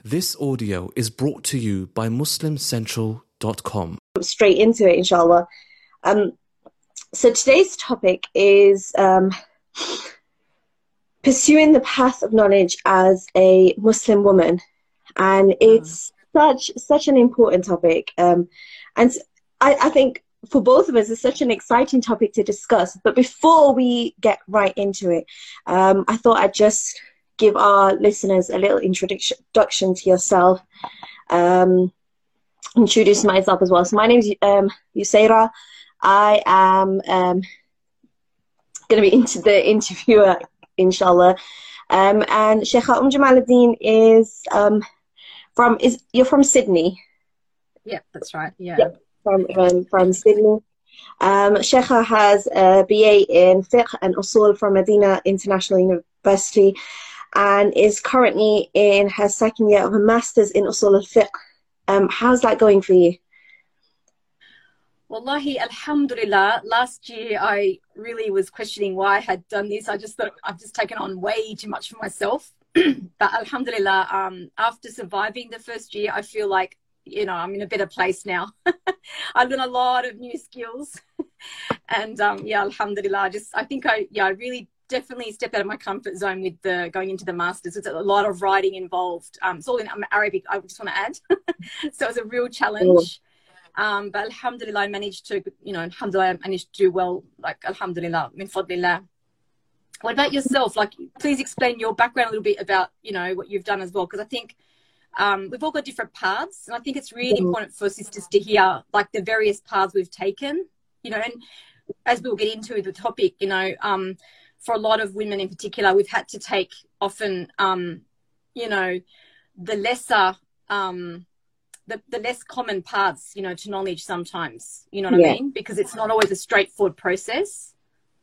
This audio is brought to you by MuslimCentral.com. Straight into it, inshallah. So today's topic is pursuing the path of knowledge as a Muslim woman, and it's such an important topic. And I think for both of us, it's such an exciting topic to discuss. But before we get right into it, I thought I'd just give our listeners a little introduction to yourself. Introduce myself as well. So my name is Usaira. I am going to be the interviewer, inshallah. And Sheikha Jamaluddin is you're from Sydney. Yeah, that's right. Yeah, from Sydney. Sheikha has a BA in Fiqh and Usul from Medina International University, and is currently in her second year of a master's in Usul al-Fiqh. How's that going for you? Wallahi, alhamdulillah. Last year, I really was questioning why I had done this. I just thought I've just taken on way too much for myself. But alhamdulillah, after surviving the first year, I feel like, I'm in a better place now. I've learned a lot of new skills. And alhamdulillah, I think I really definitely stepped out of my comfort zone with going into the masters. It's a lot of writing involved. It's all in Arabic, I just want to add. So it was a real challenge. But alhamdulillah, I managed to do well, alhamdulillah, min fadlillah. What about yourself? Please explain your background a little bit about, what you've done as well. Because I think we've all got different paths. And I think it's really important for sisters to hear, the various paths we've taken, and as we'll get into the topic, for a lot of women in particular, we've had to take often, the lesser, the less common paths, to knowledge sometimes, you know what I mean? Because it's not always a straightforward process.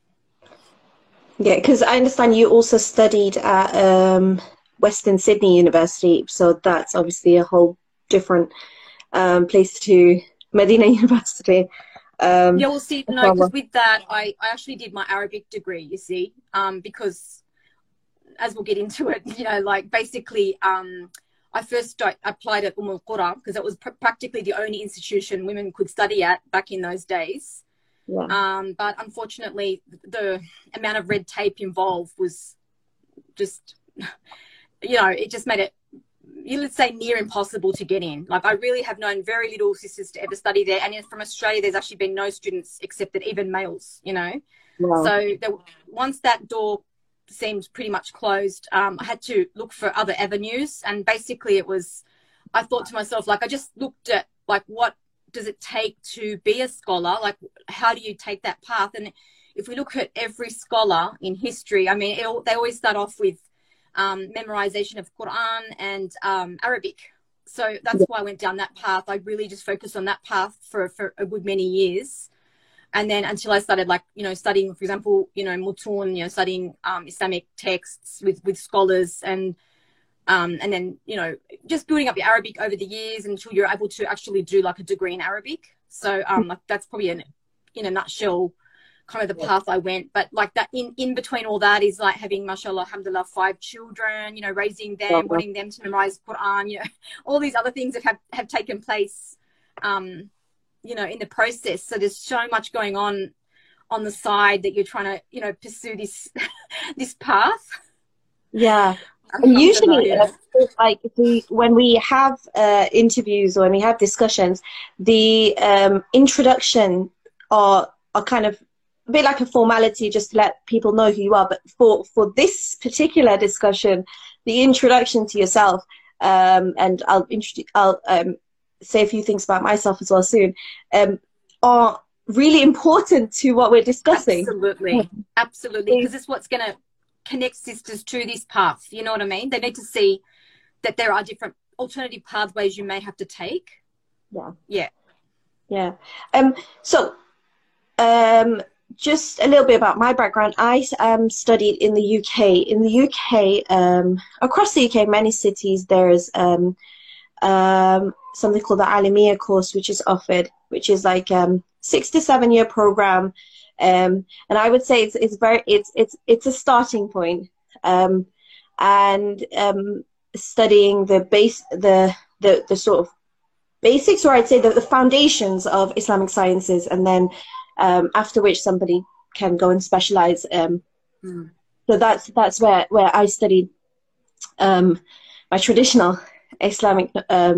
Yeah, because I understand you also studied at Western Sydney University, so that's obviously a whole different place to Medina University. We'll see. No, because with that, I actually did my Arabic degree, you see, because as we'll get into it, basically, I first applied at Qura because it was practically the only institution women could study at back in those days. Yeah. But unfortunately, the amount of red tape involved was just, it just made it, let's say, near impossible to get in. I really have known very little sisters to ever study there. And from Australia, there's actually been no students accepted, even males, Wow. So once that door seemed pretty much closed, I had to look for other avenues. And basically I thought to myself, I just looked at, what does it take to be a scholar? How do you take that path? And if we look at every scholar in history, I mean, they always start off with memorization of Quran and Arabic. So that's why I went down that path. I really just focused on that path for a good many years. And then until I started studying, for example, Mutun, studying Islamic texts with scholars and then, just building up your Arabic over the years until you're able to actually do a degree in Arabic. So that's probably in a nutshell kind of the path I went. But that in between all that is having, mashallah, alhamdulillah, 5 children, raising them, wanting them to memorize Quran, all these other things that have taken place, in the process. So there's so much going on the side that you're trying to, pursue this path. Yeah. And usually, when we have interviews or when we have discussions, the introduction are kind of a bit like a formality just to let people know who you are. But for this particular discussion, the introduction to yourself, and I'll say a few things about myself as well soon, are really important to what we're discussing. Absolutely, because it's what's going to connect sisters to this path. You know what I mean? They need to see that there are different alternative pathways you may have to take. Yeah. So just a little bit about my background. I studied in the UK. In the UK, across the UK, many cities, there's something called the Alamiya course, which is offered, which is 6 to 7 year program. And I would say it's a starting point. And studying the sort of basics, or I'd say the foundations of Islamic sciences, and then after which somebody can go and specialize. So that's where I studied my traditional Islamic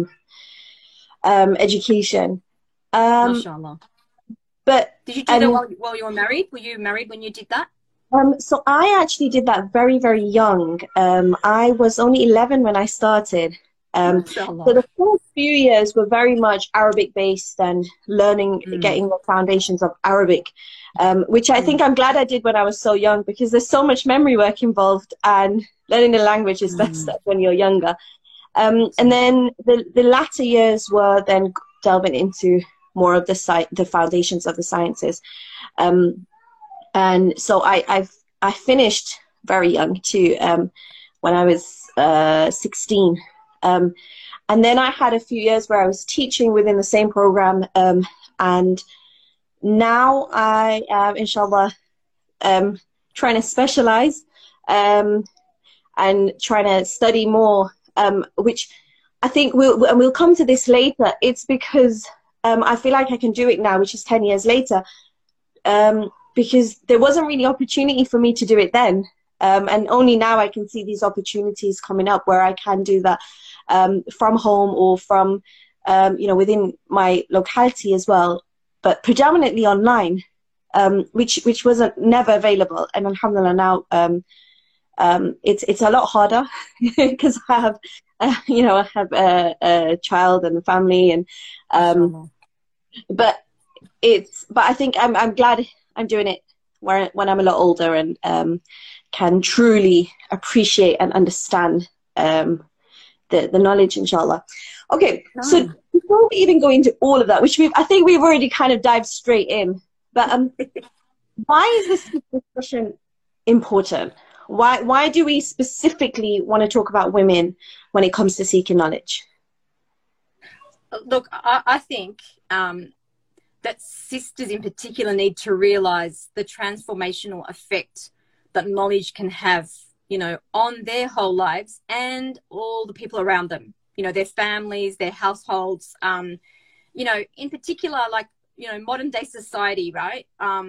education. MashaAllah. But did you do that while you were married? Were you married when you did that? So I actually did that very, very young. I was only 11 when I started. So the first few years were very much Arabic based and learning, getting the foundations of Arabic, which I think I'm glad I did when I was so young, because there's so much memory work involved, and learning the language is best when you're younger. And then the latter years were then delving into more of the foundations of the sciences. And so I finished very young too, when I was 16. And then I had a few years where I was teaching within the same program. And now I am, inshallah, trying to specialize and trying to study more, which I think we'll come to this later. It's because I feel like I can do it now, which is 10 years later, because there wasn't really opportunity for me to do it then. And only now I can see these opportunities coming up where I can do that from home or from, within my locality as well, but predominantly online, which wasn't never available. And alhamdulillah now, it's a lot harder because I have, I have a child and a family, and but I think I'm glad I'm doing it when I'm a lot older and can truly appreciate and understand the knowledge, inshallah. Okay, so before we even go into all of that, which I think we've already kind of dived straight in, but why is this discussion important? Why do we specifically want to talk about women when it comes to seeking knowledge? Look, I think that sisters in particular need to realize the transformational effect that knowledge can have, on their whole lives and all the people around them, their families, their households, in particular, like, modern day society, right?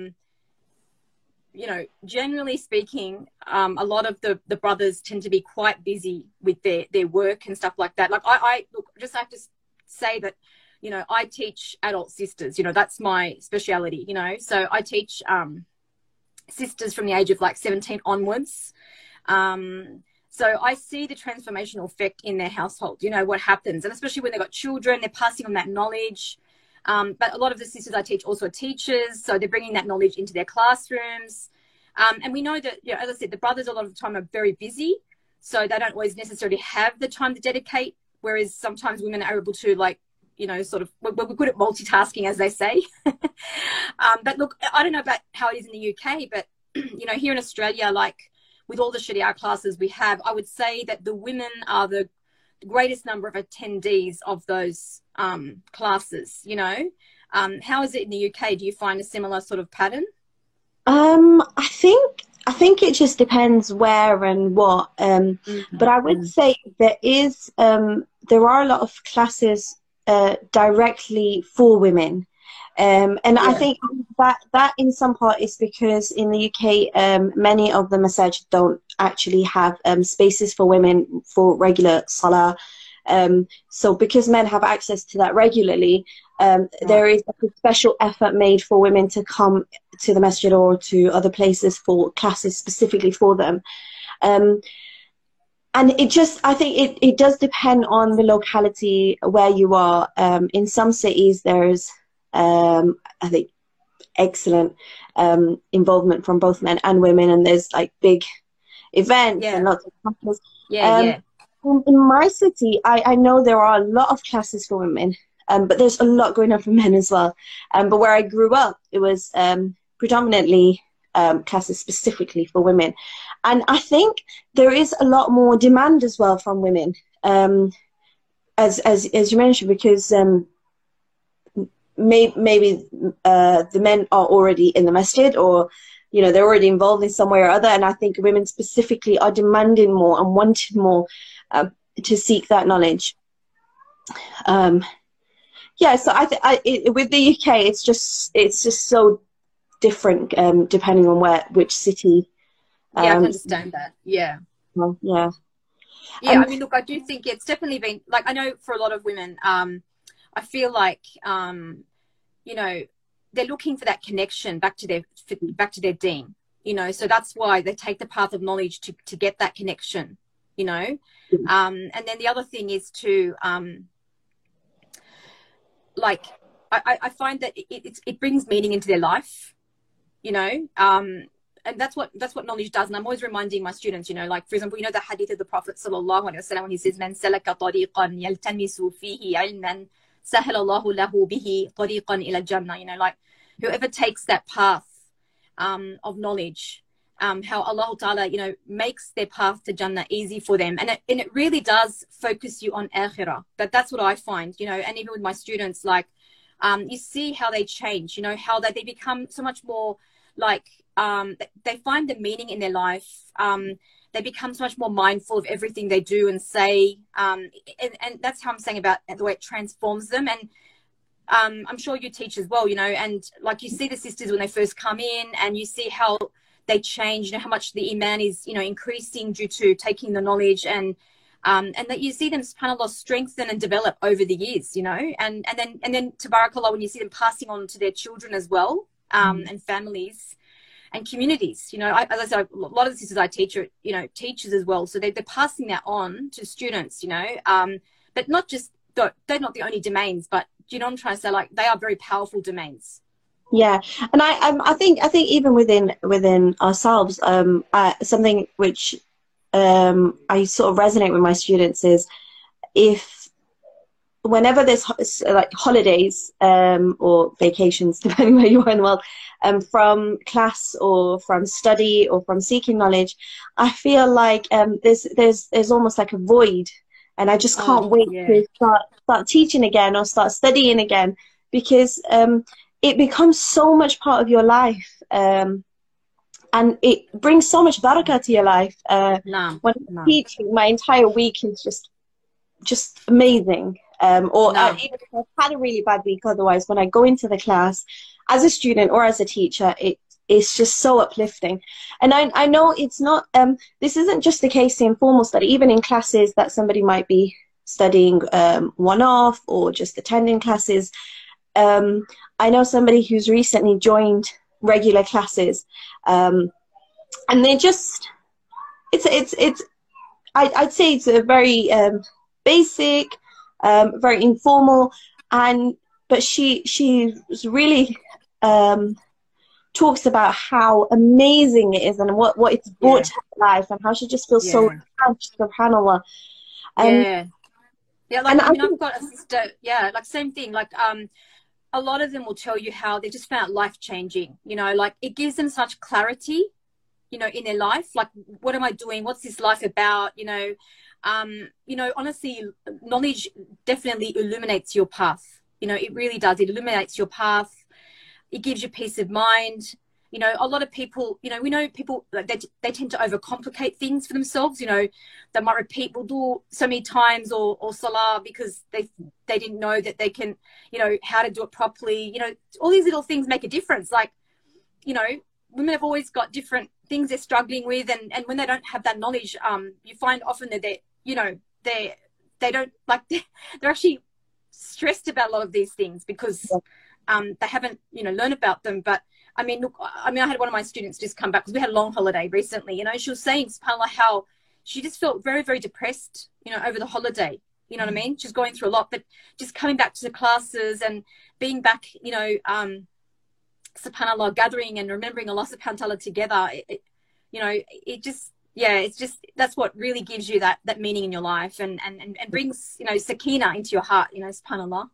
Generally speaking, a lot of the brothers tend to be quite busy with their work and stuff like that. Like I just have to say that, I teach adult sisters, that's my speciality, so I teach sisters from the age of like 17 onwards. So I see the transformational effect in their household, what happens, and especially when they've got children, they're passing on that knowledge. But a lot of the sisters I teach also are teachers, so they're bringing that knowledge into their classrooms. And we know that, as I said, the brothers a lot of the time are very busy, so they don't always necessarily have the time to dedicate, whereas sometimes women are able to, like, we're good at multitasking, as they say. But look, I don't know about how it is in the UK, but, here in Australia, like with all the Sharia classes we have, I would say that the women are the greatest number of attendees of those classes, How is it in the UK? Do you find a similar sort of pattern? I think it just depends where and what. But I would say there are a lot of classes directly for women. And I think that in some part is because in the UK, many of the masajid don't actually have spaces for women for regular salah. So because men have access to that regularly, there is a special effort made for women to come to the masjid or to other places for classes specifically for them. And I think it does depend on the locality where you are. In some cities, there's, I think, excellent involvement from both men and women, and there's like big events and lots of classes. In my city, I know there are a lot of classes for women, but there's a lot going on for men as well. But where I grew up, it was predominantly classes specifically for women. And I think there is a lot more demand as well from women, as you mentioned, because maybe the men are already in the masjid, or they're already involved in some way or other, and I think women specifically are demanding more and wanting more. to seek that knowledge. Yeah, so with the UK, it's just so different depending on which city. Yeah, I can understand that. Yeah. Well, yeah. Yeah, I mean, look, I do think it's definitely been, like, I know for a lot of women, I feel like, you know, they're looking for that connection back to their deen, you know, so that's why they take the path of knowledge to get that connection, you know. And then the other thing is to, like, I find that it brings meaning into their life, you know, and that's what knowledge does. And I'm always reminding my students, you know, like, for example, you know, the hadith of the Prophet sallallahu alaihi wasallam when he says, "Man salaka tariqan yaltamisu fihi ilman, sahhala Allahu lahu bihi tariqan ila jannah." You know, like, whoever takes that path of knowledge, how Allah Ta'ala, you know, makes their path to Jannah easy for them. And it really does focus you on akhirah. That's what I find, you know, and even with my students, like, you see how they change, you know, how they become so much more like, they find the meaning in their life. They become so much more mindful of everything they do and say. And that's how I'm saying about the way it transforms them. And I'm sure you teach as well, you know, and like, you see the sisters when they first come in and you see how they change, you know, how much the iman is, you know, increasing due to taking the knowledge, and that you see them, subhanAllah, strengthen and develop over the years, you know, and then tabarakallah, when you see them passing on to their children as well, and families and communities, you know, as I said, a lot of the sisters I teach are, you know, teachers as well, so they're passing that on to students, you know, but not just, they're not the only domains, but do you know what I'm trying to say? Like, they are very powerful domains. Yeah, and I think even within ourselves, something which I sort of resonate with my students is, if whenever there's like holidays or vacations, depending where you are in the world, from class or from study or from seeking knowledge, I feel like there's almost like a void, and I just can't wait to start teaching again or start studying again, because it becomes so much part of your life, and it brings so much barakah to your life. When I'm teaching, my entire week is just amazing. Even if I've had a really bad week otherwise, when I go into the class as a student or as a teacher, it's just so uplifting. And I know it's not, this isn't just the case in formal study, even in classes that somebody might be studying one-off or just attending classes. I know somebody who's recently joined regular classes, and they just, I'd say it's a very basic, very informal, but she really talks about how amazing it is and what it's brought to her life, and how she just feels so touched, subhanAllah. Like, I mean, I've got a sister, like, same thing, like, a lot of them will tell you how they just found life changing, you know, like, it gives them such clarity, you know, in their life, like, what am I doing? What's this life about? You know, honestly, knowledge definitely illuminates your path. You know, it really does. It illuminates your path. It gives you peace of mind. You know, a lot of people, you know, we know people, like, they tend to overcomplicate things for themselves. You know, they might repeat wudu so many times or salah because they didn't know that they can, you know, how to do it properly. You know, all these little things make a difference. Like, you know, women have always got different things they're struggling with, and when they don't have that knowledge, you find often that they don't, like, they're actually stressed about a lot of these things because they haven't, you know, learned about them. But I mean, look, I had one of my students just come back because we had a long holiday recently. You know, she was saying, subhanAllah, how she just felt very, very depressed, you know, over the holiday. You know what I mean? She's going through a lot, but just coming back to the classes and being back, you know, subhanAllah, gathering and remembering Allah subhanahu wa ta'ala together, you know, it just, it's just, that's what really gives you that meaning in your life and brings, you know, sakina into your heart, you know, subhanAllah.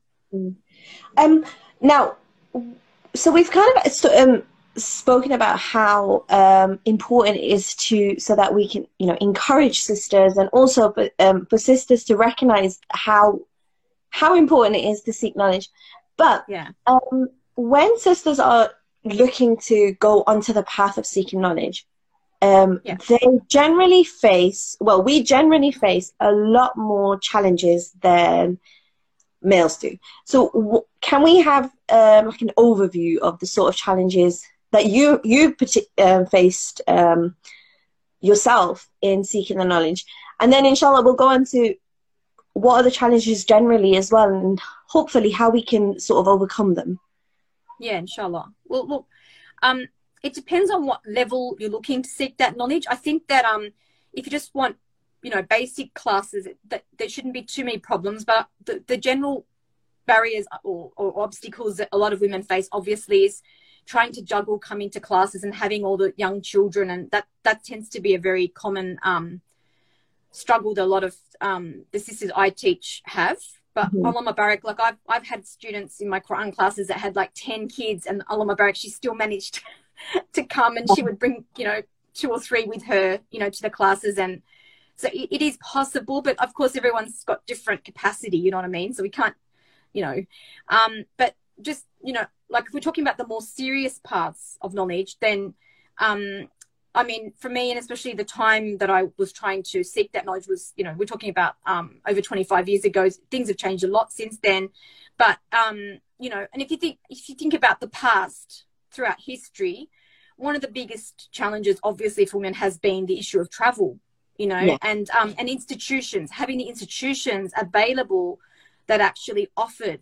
Now, so we've kind of spoken about how important it is so that we can, you know, encourage sisters, and also for sisters to recognize how important it is to seek knowledge. But when sisters are looking to go onto the path of seeking knowledge, they generally face, well, we generally face a lot more challenges than males do. So can we have like an overview of the sort of challenges that you faced yourself in seeking the knowledge? And then inshallah we'll go on to what are the challenges generally as well, and hopefully how we can sort of overcome them. Yeah, inshallah. Well, look, it depends on what level you're looking to seek that knowledge. I think that if you just want, you know, basic classes, that there shouldn't be too many problems. But the general barriers or obstacles that a lot of women face, obviously, is trying to juggle coming to classes and having all the young children, and that tends to be a very common struggle that a lot of the sisters I teach have. But Allah Mubarak, like I've had students in my Quran classes that had like 10 kids, and Allah Mubarak, she still managed to come, and she would bring, you know, 2 or 3 with her, you know, to the classes. And so it is possible, but of course everyone's got different capacity, you know what I mean? So we can't, you know, but just, you know, like if we're talking about the more serious parts of knowledge, then I mean, for me, and especially the time that I was trying to seek that knowledge was, you know, we're talking about over 25 years ago. Things have changed a lot since then. But, you know, and if you think about the past throughout history, one of the biggest challenges, obviously, for women has been the issue of travel, you know, and institutions, having the institutions available that actually offered,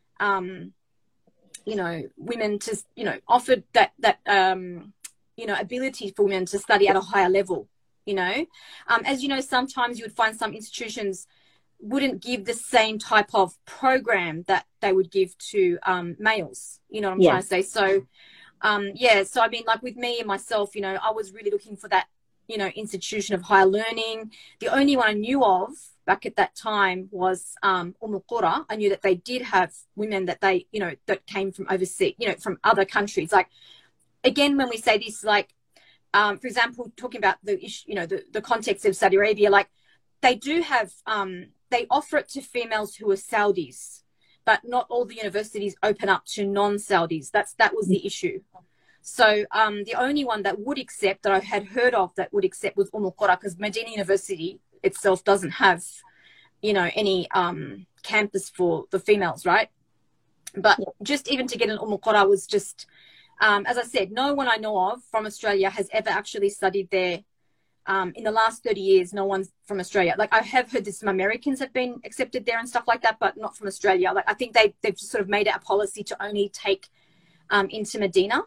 you know, women to, you know, offered that you know, ability for women to study at a higher level, you know. As you know, sometimes you would find some institutions wouldn't give the same type of program that they would give to males, you know what I'm trying to say? So, so I mean, like with me and myself, you know, I was really looking for that, you know, institution of higher learning. The only one I knew of back at that time was Qura. I knew that they did have women that they, you know, that came from overseas, you know, from other countries. Like, again, when we say this, like, for example, talking about the issue, you know, the context of Saudi Arabia, like they do have, they offer it to females who are Saudis, but not all the universities open up to non-Saudis. That was the issue. So the only one that would accept, that I had heard of that would accept, was Qura, because Medina University itself doesn't have, you know, any campus for the females, right? But just even to get an Qura was just, as I said, no one I know of from Australia has ever actually studied there. In the last 30 years, no one from Australia. Like, I have heard that some Americans have been accepted there and stuff like that, but not from Australia. Like, I think they've just sort of made it a policy to only take into Medina.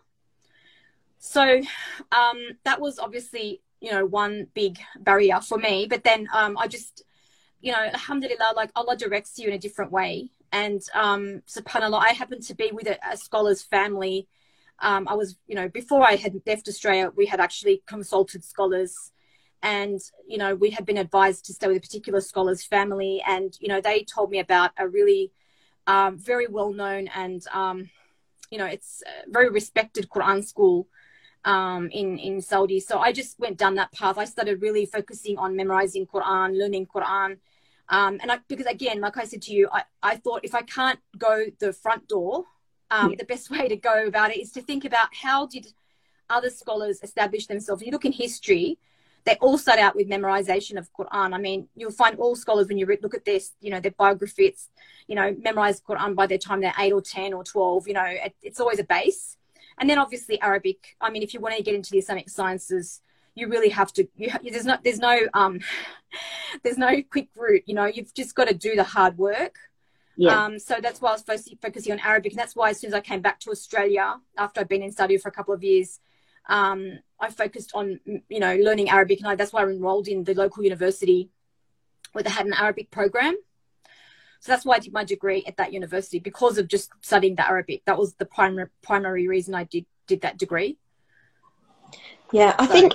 So that was obviously, you know, one big barrier for me. But then I just, you know, alhamdulillah, like Allah directs you in a different way. And subhanAllah, I happened to be with a scholar's family. I was, you know, before I had left Australia, we had actually consulted scholars, and, you know, we had been advised to stay with a particular scholar's family. And, you know, they told me about a really very well-known and, you know, it's a very respected Quran school in Saudi. So I just went down that path. I started really focusing on memorizing Quran, learning Quran. Because again, like I said to you, I thought if I can't go the front door, the best way to go about it is to think about how did other scholars establish themselves. If you look in history, they all start out with memorization of Quran. I mean, you'll find all scholars, when you look at this, you know, their biography, it's, you know, memorize Quran by the time they're 8 or 10 or 12, you know, it's always a base. And then obviously Arabic. I mean, if you want to get into the Islamic sciences, you really have to, there's no quick route, you know, you've just got to do the hard work. Yeah. So that's why I was focusing on Arabic. And that's why as soon as I came back to Australia, after I'd been in Saudi for a couple of years, I focused on, you know, learning Arabic. And that's why I enrolled in the local university where they had an Arabic program. So that's why I did my degree at that university, because of just studying the Arabic. That was the primary reason I did that degree. Yeah, I think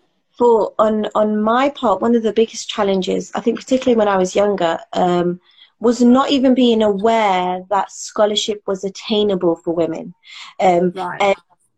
on my part, one of the biggest challenges, I think particularly when I was younger, was not even being aware that scholarship was attainable for women. Right.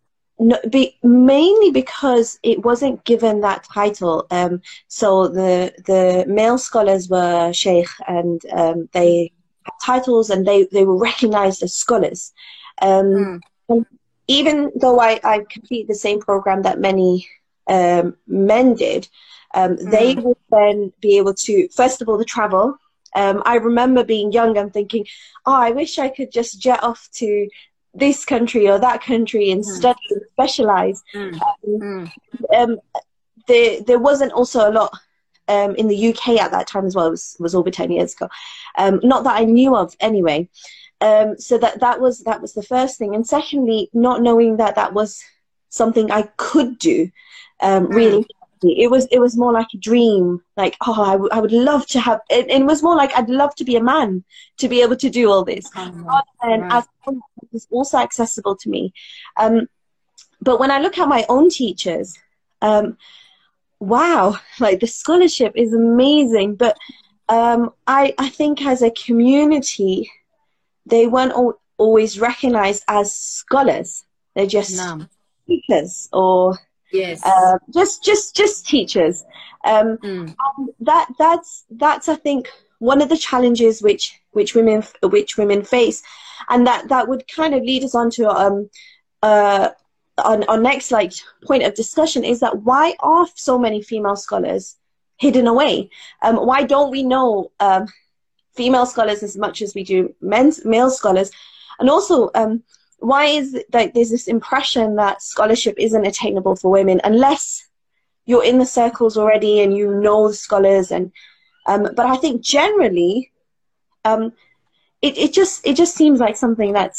Mainly because it wasn't given that title. So the male scholars were sheikh, and they had titles, and they were recognized as scholars. And even though I completed the same program that many men did, they would then be able to, first of all, the travel. I remember being young and thinking, oh, I wish I could just jet off to this country or that country and study and specialize. There wasn't also a lot in the UK at that time as well. It was over 10 years ago. Not that I knew of anyway. So that was the first thing. And secondly, not knowing that was something I could do, really. It was more like a dream, like, oh, I would love to have, it was more like I'd love to be a man to be able to do all this. And as it was also accessible to me. But when I look at my own teachers, wow, like the scholarship is amazing. But I think as a community, they weren't always recognized as scholars. They're just teachers or just teachers. And that's I think one of the challenges which women face, and that would kind of lead us on to our next point of discussion, is that why are so many female scholars hidden away? Why don't we know female scholars as much as we do male scholars? And also, why is it like there's this impression that scholarship isn't attainable for women unless you're in the circles already and you know the scholars? And but I think generally, it just seems like something that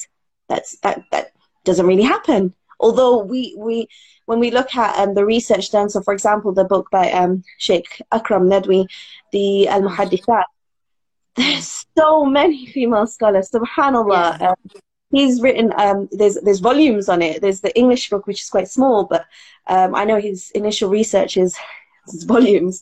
doesn't really happen. Although when we look at the research done, so for example, the book by Sheikh Akram Nadwi, the Al-Muhaddithat, there's so many female scholars, subhanAllah. He's written, there's volumes on it. There's the English book, which is quite small, but I know his initial research is volumes.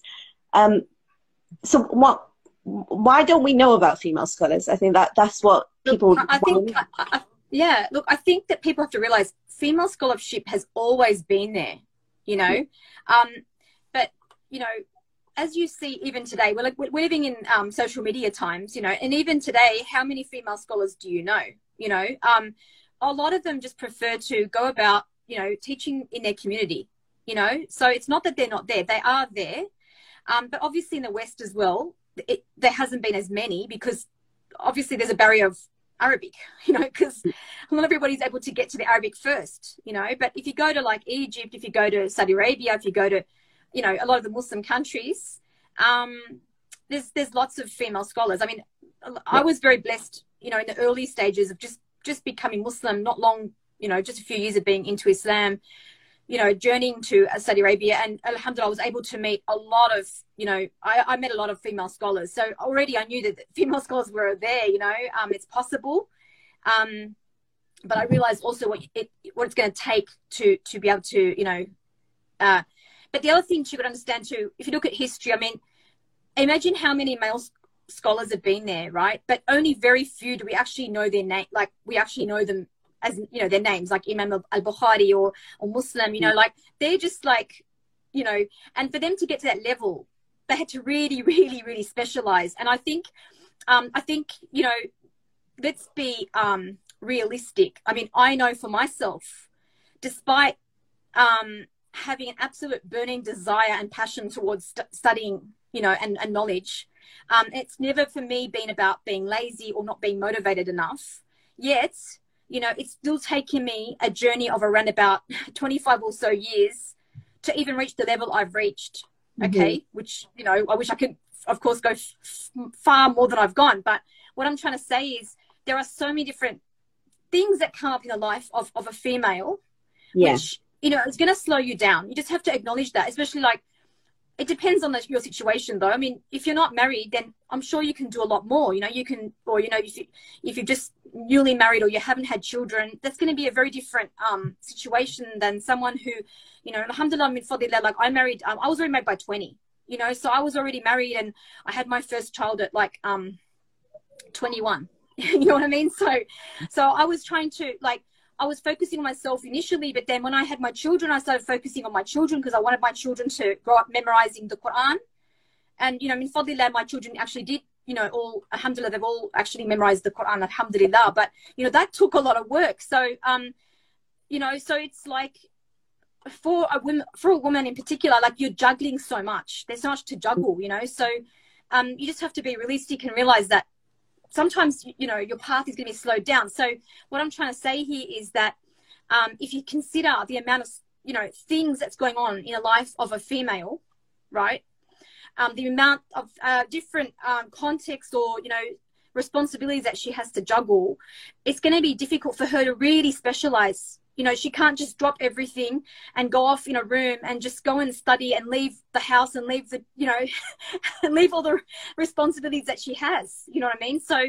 So why don't we know about female scholars? I think that's what people... I think that people have to realize female scholarship has always been there, you know. But, you know, as you see even today, we're living in social media times, you know, and even today, how many female scholars do you know? You know, a lot of them just prefer to go about, you know, teaching in their community, you know. So it's not that they're not there. They are there. But obviously in the West as well, there hasn't been as many because obviously there's a barrier of Arabic, you know, because not everybody's able to get to the Arabic first, you know. But if you go to like Egypt, if you go to Saudi Arabia, if you go to, you know, a lot of the Muslim countries, there's lots of female scholars. I mean, I was very blessed, you know, in the early stages of just becoming Muslim, not long, you know, just a few years of being into Islam, you know, journeying to Saudi Arabia. And alhamdulillah, I was able to meet a lot of, you know, I met a lot of female scholars. So already I knew that female scholars were there, you know, it's possible. But I realized also what it's going to take to be able to, you know, but the other thing you could understand too, if you look at history, I mean, imagine how many male scholars have been there, right? But only very few do we actually know their name. Like we actually know them as, you know, their names, like Imam al-Bukhari or Muslim, you know, like they're just like, you know, and for them to get to that level, they had to really, really, really specialize. And I think, you know, let's be realistic. I mean, I know for myself, despite having an absolute burning desire and passion towards studying, you know, and knowledge, it's never for me been about being lazy or not being motivated enough. Yet, you know, it's still taken me a journey of around about 25 or so years to even reach the level I've reached. Okay, which, you know, I wish I could, of course, go far more than I've gone. But what I'm trying to say is there are so many different things that come up in the life of a female, which, you know, it's going to slow you down. You just have to acknowledge that, especially like, it depends on your situation though. I mean, if you're not married, then I'm sure you can do a lot more. You know, you can, or, you know, if you're just newly married or you haven't had children, that's going to be a very different situation than someone who, you know, alhamdulillah, min fadlillah, like I married, I was already married by 20, you know, so I was already married and I had my first child at like 21. You know what I mean? So I was trying to, like, I was focusing on myself initially, but then when I had my children, I started focusing on my children because I wanted my children to grow up memorizing the Quran. And, you know, min fadlillah, my children actually did, you know, all, alhamdulillah, they've all actually memorized the Quran, alhamdulillah. But, you know, that took a lot of work. So, you know, so it's like, for a woman in particular, like, you're juggling so much. There's so much to juggle, you know. So you just have to be realistic and realize that sometimes, you know, your path is going to be slowed down. So what I'm trying to say here is that if you consider the amount of, you know, things that's going on in the life of a female, right? The amount of different contexts or, you know, responsibilities that she has to juggle, it's going to be difficult for her to really specialize. You know, she can't just drop everything and go off in a room and just go and study and leave the house and leave the, you know, and leave all the responsibilities that she has. You know what I mean? So,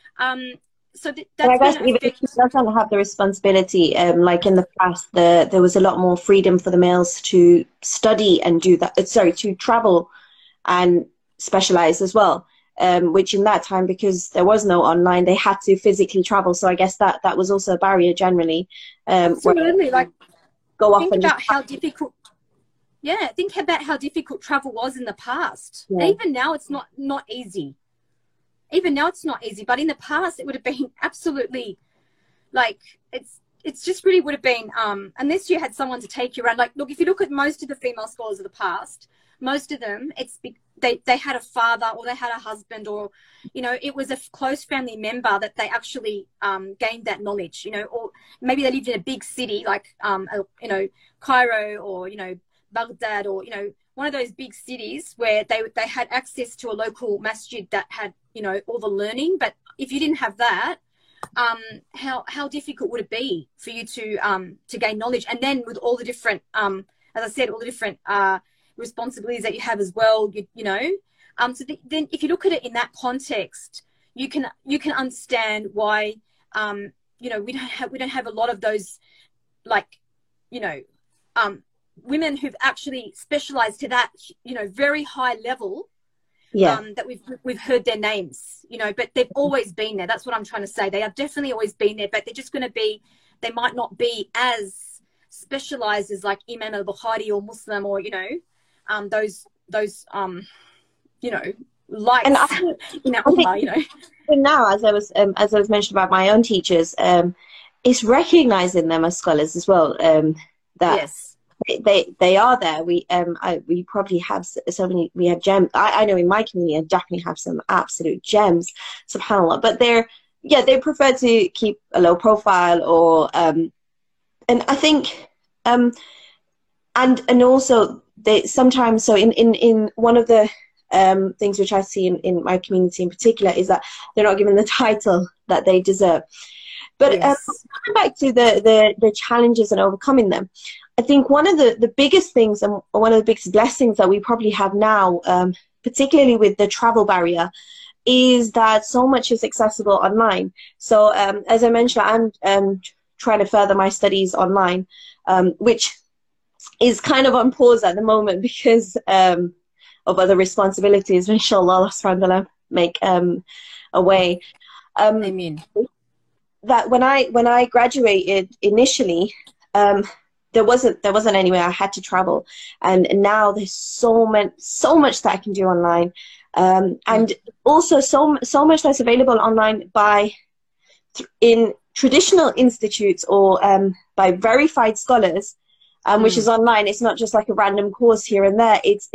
that's, I guess even if she doesn't have the responsibility, like in the past, there was a lot more freedom for the males to study and do that. Sorry, to travel and specialize as well. Which in that time, because there was no online, they had to physically travel. So I guess that was also a barrier generally. Absolutely. Like, go off think and about how difficult. Yeah, think about how difficult travel was in the past. Yeah. Even now, it's not easy. Even now, it's not easy. But in the past, it would have been absolutely, like, it's just really would have been, unless you had someone to take you around. Like, look, if you look at most of the female scholars of the past, most of them, they had a father, or they had a husband, or, you know, it was a close family member that they actually gained that knowledge, you know, or maybe they lived in a big city like, you know, Cairo, or, you know, Baghdad, or, you know, one of those big cities where they had access to a local masjid that had, you know, all the learning. But if you didn't have that, how difficult would it be for you to gain knowledge? And then with all the different, as I said, all the different responsibilities that you have as well, you know. So then if you look at it in that context, you can understand why, you know, we don't have a lot of those, like, you know, women who've actually specialized to that, you know, very high level. Yeah. That we've heard their names, you know, but they've always been there. That's what I'm trying to say. They have definitely always been there, but they're just going to be, they might not be as specialized as like Imam al-Bukhari or Muslim, or, you know, those you know, lights. And I think, you know, now, as I was mentioning about my own teachers, it's recognizing them as scholars as well. That yes, they are there. We probably have so many. We have gems. I know in my community, I definitely have some absolute gems, subhanallah. But they prefer to keep a low profile, or and I think and also they sometimes, so in one of the things which I see in my community in particular is that they're not given the title that they deserve. But yes. Coming back to the challenges and overcoming them, I think one of the biggest things, and one of the biggest blessings that we probably have now, particularly with the travel barrier, is that so much is accessible online. So as I mentioned, I'm trying to further my studies online, which is kind of on pause at the moment because of other responsibilities. Inshallah, Allah subhanahu wa ta'ala make a way. Amen. That when I graduated initially, there wasn't anywhere. I had to travel, and now there's so much that I can do online, and also so much that's available online in traditional institutes, or by verified scholars, which is online. It's not just like a random course here and there. It's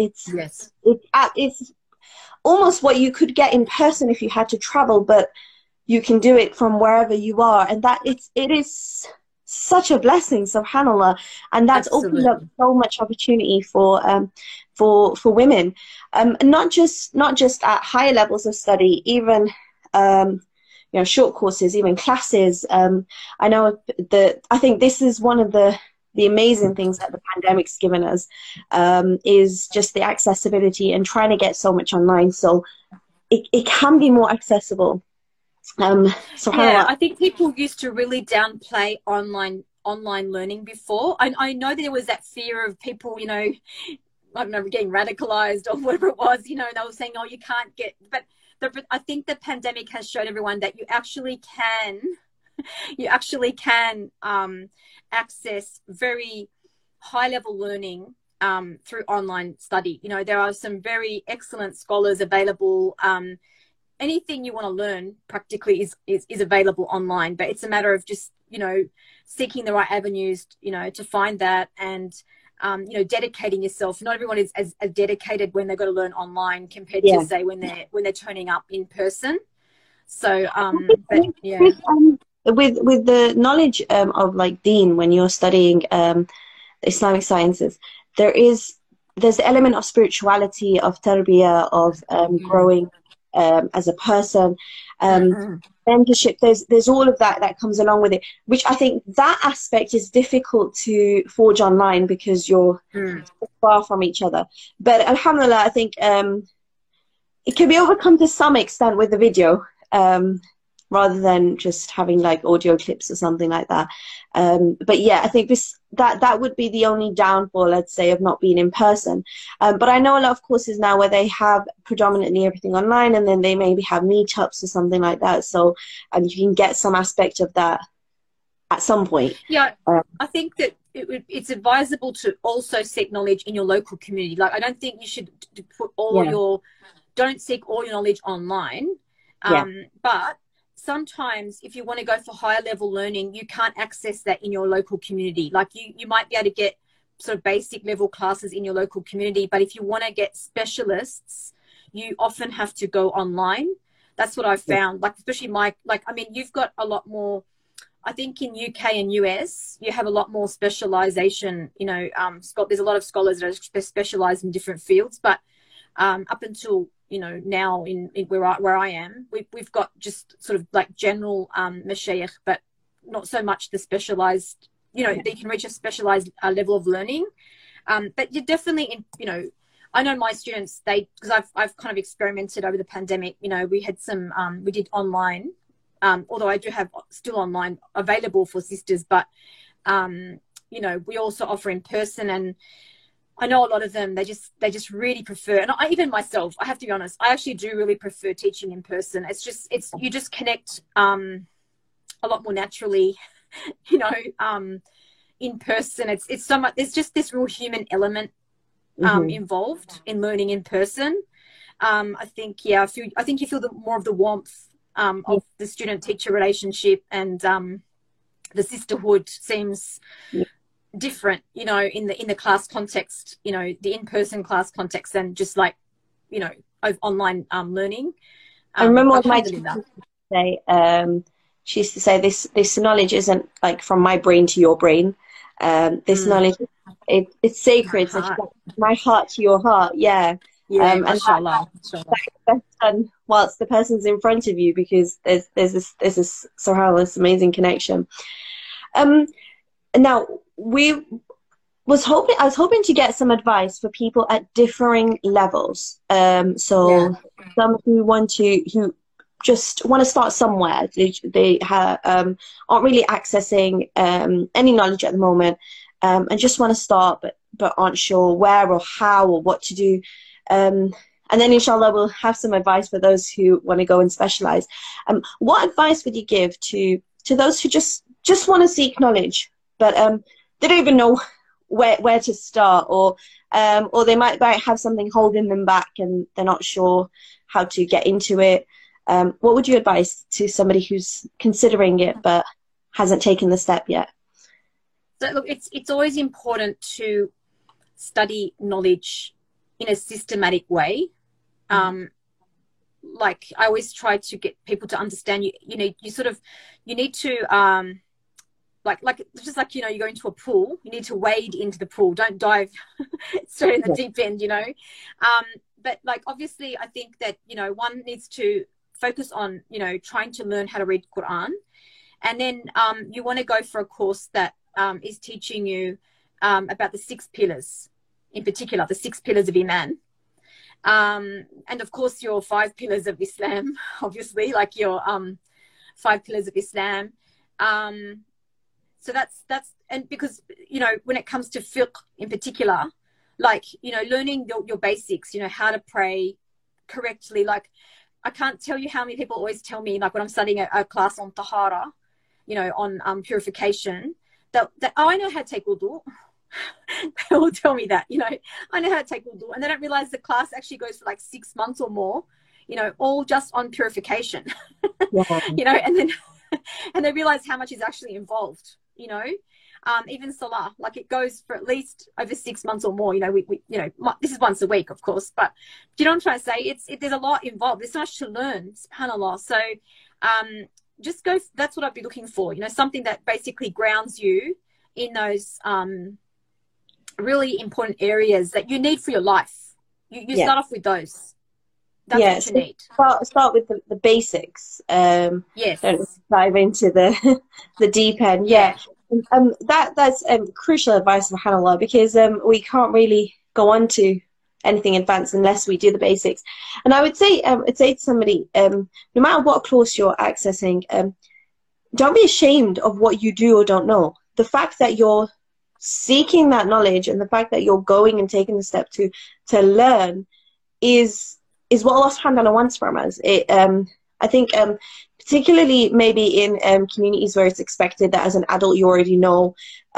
almost what you could get in person if you had to travel, but you can do it from wherever you are, and that it is such a blessing, subhanallah, and that's opened up so much opportunity for women, not just at higher levels of study, even you know, short courses, even classes. I know I think this is one of the amazing things that the pandemic's given us, is just the accessibility and trying to get so much online, so it can be more accessible. Yeah, I think people used to really downplay online learning before. I know that there was that fear of people, you know, I don't know, getting radicalized or whatever it was, you know, and they were saying, oh, you can't get, but I think the pandemic has shown everyone that you actually can access very high level learning through online study. You know, there are some very excellent scholars available, anything you want to learn practically is available online, but it's a matter of just, you know, seeking the right avenues, you know, to find that, and you know, dedicating yourself. Not everyone is as dedicated when they've got to learn online compared to, say, when they're turning up in person. So but yeah, with the knowledge of like Deen, when you're studying Islamic sciences, there's the element of spirituality, of tarbiyah, of growing as a person, mentorship. There's all of that comes along with it, which I think that aspect is difficult to forge online because you're far from each other. But alhamdulillah, I think it can be overcome to some extent with the video, rather than just having like audio clips or something like that. But yeah, I think that would be the only downfall, I'd say, of not being in person. But I know a lot of courses now where they have predominantly everything online, and then they maybe have meetups or something like that. So you can get some aspect of that at some point. Yeah, I think that it's advisable to also seek knowledge in your local community. Like, I don't think you should put don't seek all your knowledge online. But sometimes if you want to go for higher level learning, you can't access that in your local community. Like you might be able to get sort of basic level classes in your local community, but if you want to get specialists, you often have to go online. That's what I've found. Like, especially I mean, you've got a lot more, I think in UK and US, you have a lot more specialization, you know, there's a lot of scholars that are specialized in different fields, but up until, you know, now in where I am, we've got just sort of like general mashayikh, but not so much the specialized, you know, they can reach a specialized level of learning. But you're definitely you know, I know my students, because I've kind of experimented over the pandemic, you know, we had some, we did online, although I do have still online available for sisters, but, you know, we also offer in person, and I know a lot of them, they just really prefer, and even myself, I have to be honest, I actually do really prefer teaching in person. You just connect a lot more naturally, you know, in person. It's so much, there's just this real human element involved in learning in person. I think, yeah, I think you feel more of the warmth of the student-teacher relationship, and the sisterhood seems different, you know, in the class context, you know, the in-person class context, than just like, you know, of online learning. I remember what my teacher used to say. She used to say, this knowledge isn't like from my brain to your brain. This knowledge, it's sacred. It's like my heart to your heart. Yeah. And that's best done whilst the person's in front of you, because there's this subhanAllah, this amazing connection. Now, I was hoping to get some advice for people at differing levels. Some who just want to start somewhere. They aren't really accessing any knowledge at the moment, and just want to start, but aren't sure where or how or what to do. And then inshallah we'll have some advice for those who want to go and specialize. What advice would you give to those who just want to seek knowledge, but they don't even know where to start, or they might have something holding them back and they're not sure how to get into it? What would you advise to somebody who's considering it but hasn't taken the step yet? So look, it's always important to study knowledge in a systematic way. Like, I always try to get people to understand, you need to like just like, you know, you go into a pool, you need to wade into the pool, don't dive straight in the deep end, you know. But like, obviously I think that, you know, one needs to focus on, you know, trying to learn how to read Quran, and then you want to go for a course that is teaching you about the 6 pillars, in particular the 6 pillars of Iman, and of course your 5 pillars of Islam, obviously, like your 5 pillars of Islam. So that's, and because, you know, when it comes to fiqh in particular, like, you know, learning your basics, you know, how to pray correctly. Like, I can't tell you how many people always tell me, like when I'm studying a class on tahara, you know, on purification, that oh, I know how to take wudu. They all tell me that, you know, I know how to take wudu, and they don't realize the class actually goes for like 6 months or more, you know, all just on purification, Yeah. you know, and then, and they realize how much is actually involved, you know. Even Salah, like it goes for at least over 6 months or more, you know, we you know, this is once a week, of course, but do you know what I'm trying to say? There's a lot involved. There's so much to learn, subhanAllah. So, just go, that's what I'd be looking for, you know, something that basically grounds you in those, really important areas that you need for your life. You start off with those. That's what you need. Start with the basics. Yes. Don't dive into the the deep end. Yeah. That's crucial advice, subhanAllah, because we can't really go on to anything advanced unless we do the basics. And I would say to somebody, no matter what course you're accessing, don't be ashamed of what you do or don't know. The fact that you're seeking that knowledge and the fact that you're going and taking the step to learn is what Allah subhanahu wa ta'ala wants from us. I think particularly maybe in communities where it's expected that as an adult you already know,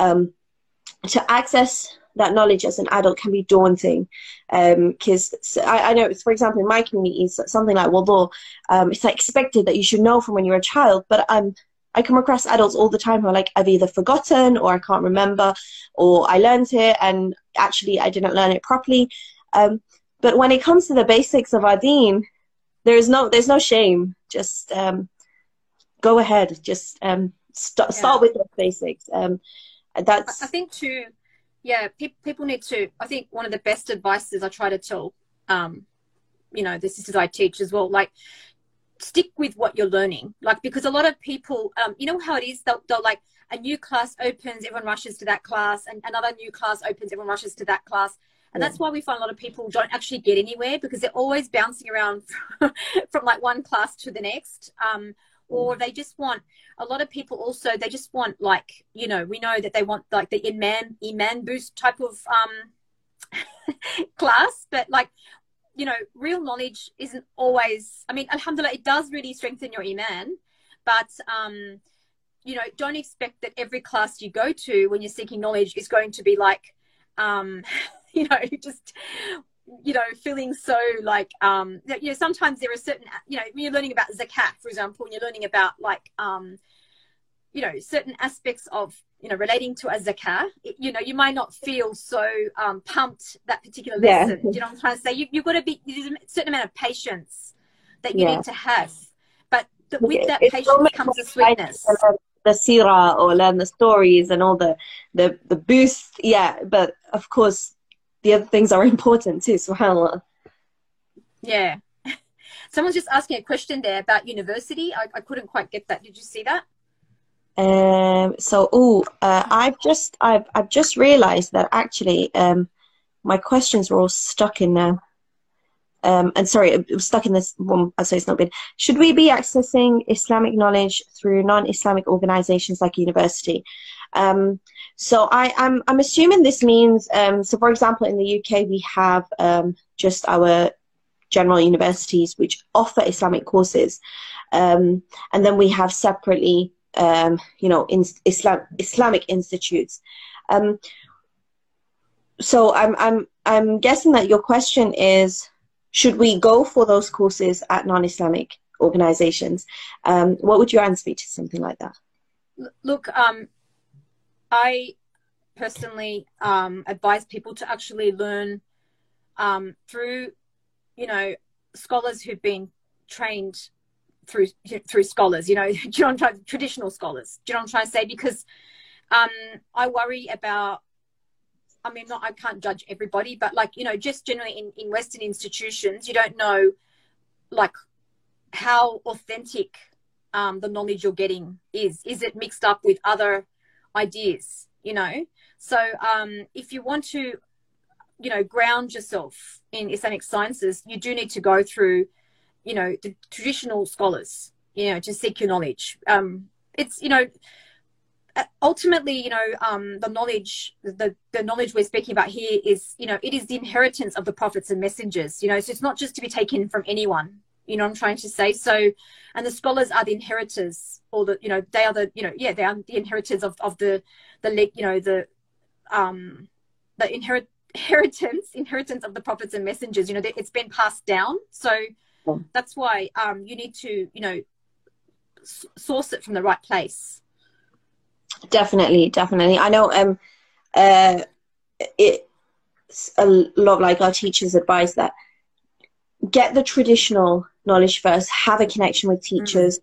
to access that knowledge as an adult can be daunting. Because I know, for example, in my community, it's something like wudu, it's like expected that you should know from when you're a child, but I come across adults all the time who are like, I've either forgotten or I can't remember, or I learned it and actually I didn't learn it properly. But when it comes to the basics of our deen, there's no shame. Just go ahead. Just start with the basics. That's. I think too. Yeah, people need to. I think one of the best advices I try to tell, you know, the sisters I teach as well, like, stick with what you're learning. Like, because a lot of people, you know how it is. They'll like, a new class opens, everyone rushes to that class, and another new class opens, everyone rushes to that class. And that's why we find a lot of people don't actually get anywhere, because they're always bouncing around from like one class to the next. Or they just want, a lot of people also, they just want, like, you know, we know that they want like the Iman boost type of class, but like, you know, real knowledge isn't always, I mean, alhamdulillah, it does really strengthen your Iman, but, you know, don't expect that every class you go to when you're seeking knowledge is going to be like, you know, just, you know, feeling so like, you know, sometimes there are certain, you know, when you're learning about zakat, for example, and you're learning about like, you know, certain aspects of, you know, relating to a zakat, you know, you might not feel so pumped that particular lesson. Do you know what I'm trying to say? You've got to be, there's a certain amount of patience that you need to have. But with that patience comes a sweetness. The seerah or learn the stories and all the boost. Yeah, but of course, the other things are important too, subhanAllah. Yeah. Someone's just asking a question there about university. I couldn't quite get that. Did you see that? I've just realized that actually my questions were all stuck in now. And sorry, it was stuck in this one, so it's not been. Should we be accessing Islamic knowledge through non-Islamic organizations like university? So I'm assuming this means, so for example, in the UK, we have just our general universities which offer Islamic courses. And then we have separately, you know, Islamic institutes. So I'm guessing that your question is, should we go for those courses at non-Islamic organizations? What would your answer be to something like that? Look, I personally advise people to actually learn through, you know, scholars who've been trained through scholars, you know, do you know what I'm trying, traditional scholars. Do you know what I'm trying to say? Because I worry about, I mean, I can't judge everybody, but like, you know, just generally in Western institutions, you don't know like how authentic the knowledge you're getting is. Is it mixed up with other ideas, you know? So if you want to, you know, ground yourself in Islamic sciences, you do need to go through, you know, the traditional scholars, you know, to seek your knowledge. It's, you know, ultimately, you know, the knowledge we're speaking about here is, you know, it is the inheritance of the prophets and messengers, you know, so it's not just to be taken from anyone, you know what I'm trying to say? So, and the scholars are the inheritors, or the, you know, they are the, you know, yeah, they are the inheritors of the you know, the inheritance of the prophets and messengers, you know, it's been passed down. So that's why you need to, you know, source it from the right place. Definitely. I know it's a lot like our teachers advise that get the traditional knowledge first, have a connection with teachers,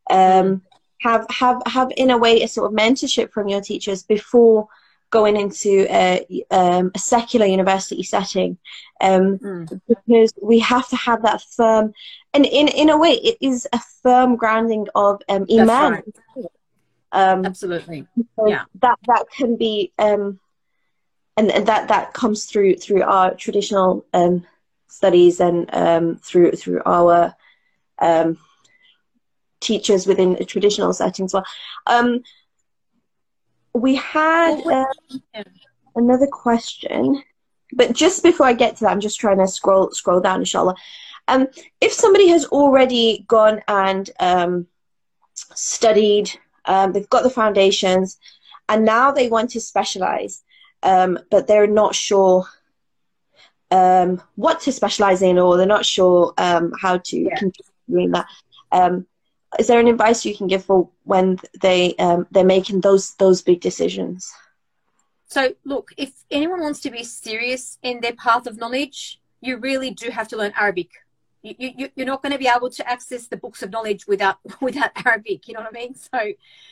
have in a way a sort of mentorship from your teachers before going into a secular university setting, because we have to have that firm, and in a way it is a firm grounding of iman. Right. Absolutely. Yeah, that can be and that comes through our traditional studies and through our teachers within a traditional settings. Well, we had another question, but just before I get to that, I'm just trying to scroll down, inshallah. If somebody has already gone and studied, they've got the foundations, and now they want to specialize, but they're not sure what to specialize in, or they're not sure how to continue doing that. Is there an advice you can give for when they're making those big decisions? So look, if anyone wants to be serious in their path of knowledge, you really do have to learn Arabic. You're not going to be able to access the books of knowledge without Arabic. You know what I mean? So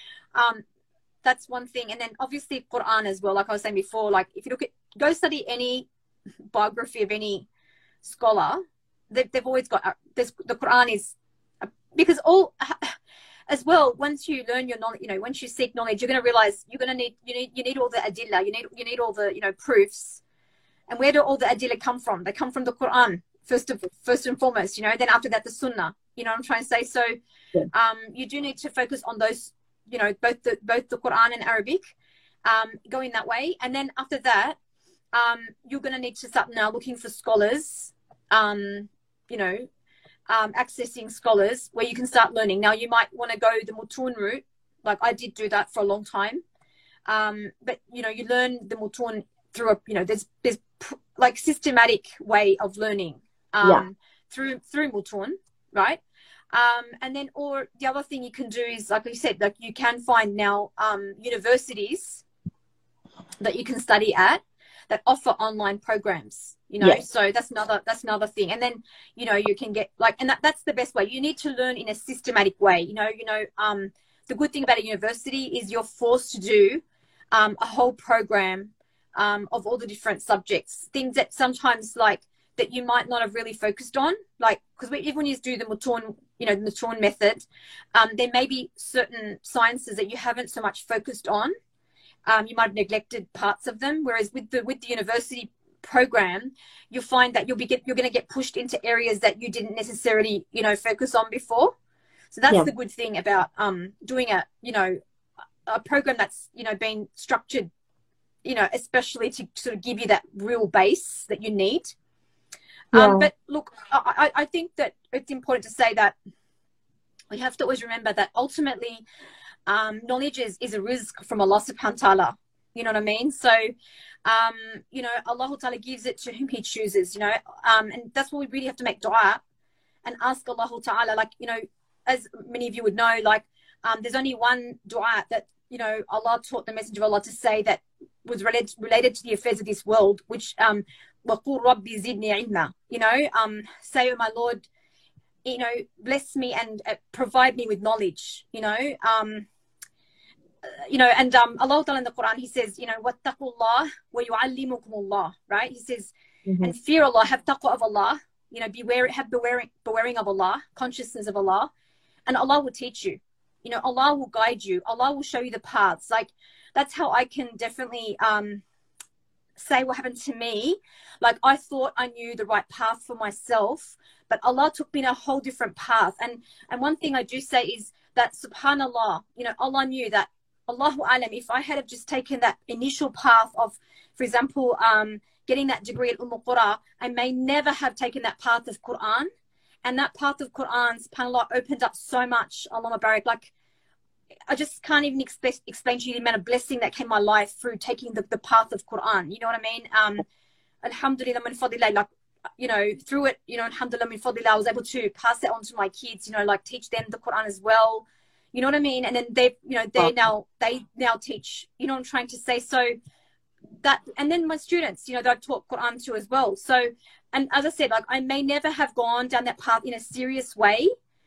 that's one thing. And then obviously Quran as well. Like I was saying before, like if you go study any biography of any scholar, they've always got the Quran is, because all as well, once you learn your knowledge, you know, once you seek knowledge, you're going to realize you need all the adilla, you need all the, you know, proofs. And where do all the adilla come from? They come from the Quran first and foremost, you know. Then after that, the Sunnah. You know what I'm trying to say? So you do need to focus on those, you know, both the Quran and Arabic, going that way. And then after that, you're going to need to start now looking for scholars, you know, accessing scholars where you can start learning. Now you might want to go the mutun route, like I did do that for a long time, but you know, you learn the mutun through a, you know, there's like systematic way of learning through mutun, right? And then, or the other thing you can do is, like you said, like you can find now universities that you can study at that offer online programs, you know. So that's another thing. And then, you know, you can get like, and that's the best way. You need to learn in a systematic way, you know. The good thing about a university is you're forced to do a whole program of all the different subjects, things that sometimes like that you might not have really focused on, like, because even when you do the mutun, you know, the mutun method, there may be certain sciences that you haven't so much focused on. You might have neglected parts of them, whereas with the university program, you'll find that you're going to get pushed into areas that you didn't necessarily, you know, focus on before. So that's the good thing about doing a program that's, you know, been structured, you know, especially to sort of give you that real base that you need. But look, I think that it's important to say that we have to always remember that ultimately knowledge is a rizq from Allah subhanahu wa ta'ala. You know what I mean? So, you know, Allah ta'ala gives it to whom he chooses, you know, and that's why we really have to make dua and ask Allah ta'ala, like, you know, as many of you would know, like, there's only one dua that, you know, Allah taught the Messenger of Allah to say that was related to the affairs of this world, which, وَقُلْ رَبِّ زِدْنِي عِلْمًا, you know, say, oh my Lord, you know, bless me and provide me with knowledge, you know. You know, and Allah Ta'ala in the Quran, he says, you know, وَاتَّقُوا اللَّهِ وَيُعَلِّمُكُمُ اللَّهِ, right? He says, and fear Allah, have taqwa of Allah, you know, have bewaring of Allah, consciousness of Allah, and Allah will teach you. You know, Allah will guide you. Allah will show you the paths. Like, that's how I can definitely say what happened to me. Like, I thought I knew the right path for myself, but Allah took me in a whole different path. And one thing I do say is that, subhanallah, you know, Allah knew that, Allahu alam, if I had have just taken that initial path of, for example, getting that degree at Qura, I may never have taken that path of Quran. And that path of Quran, subhanAllah, opened up so much, Allahumma barik. Like, I just can't even explain to you the amount of blessing that came in my life through taking the path of Quran. You know what I mean? Alhamdulillah, min fadlillah. Like, you know, through it, you know, alhamdulillah min fadlillah, I was able to pass that on to my kids, you know, like teach them the Quran as well. You know what I mean? And then they, you know, they now teach, you know what I'm trying to say? So that, and then my students, you know, that I've taught Quran to as well. So, and as I said, like I may never have gone down that path in a serious way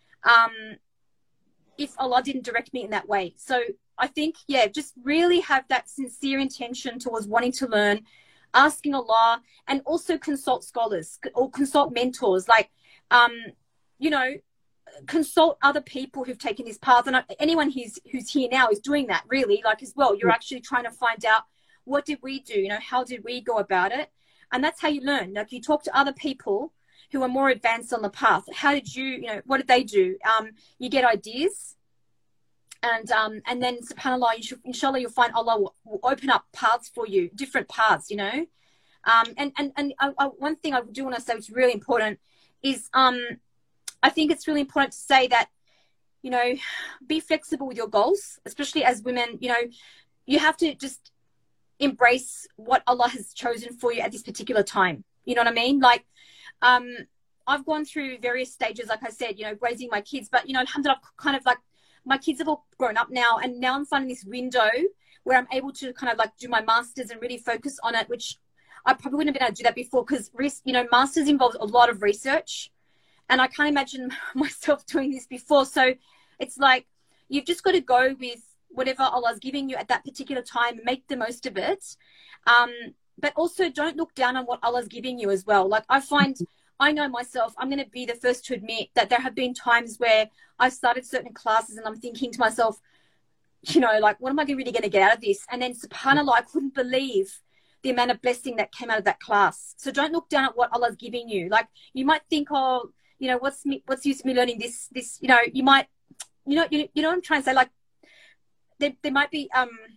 if Allah didn't direct me in that way. So I think, yeah, just really have that sincere intention towards wanting to learn, asking Allah, and also consult scholars or consult mentors, like, you know, consult other people who've taken this path. And anyone who's here now is doing that, really, like, as well. You're actually trying to find out, what did we do? You know, how did we go about it? And that's how you learn. Like, you talk to other people who are more advanced on the path. How did you, you know, what did they do? You get ideas. And then, subhanAllah, inshallah, you'll find Allah will open up paths for you, different paths, you know. One thing I do want to say, which is really important, is I think it's really important to say that, you know, be flexible with your goals, especially as women. You know, you have to just embrace what Allah has chosen for you at this particular time. You know what I mean? Like, I've gone through various stages, like I said, you know, raising my kids, but, you know, alhamdulillah, kind of like, my kids have all grown up now, and now I'm finding this window where I'm able to kind of like do my masters and really focus on it, which I probably wouldn't have been able to do that before, because, you know, masters involves a lot of research, and I can't imagine myself doing this before. So it's like, you've just got to go with whatever Allah's giving you at that particular time, make the most of it. But also don't look down on what Allah's giving you as well. Like, I know myself, I'm going to be the first to admit that there have been times where I've started certain classes and I'm thinking to myself, you know, like, what am I really going to get out of this? And then, subhanAllah, I couldn't believe the amount of blessing that came out of that class. So don't look down at what Allah's giving you. Like, you might think, oh, you know, what's use of me learning this, you know, you might, you know what I'm trying to say? Like, there might be,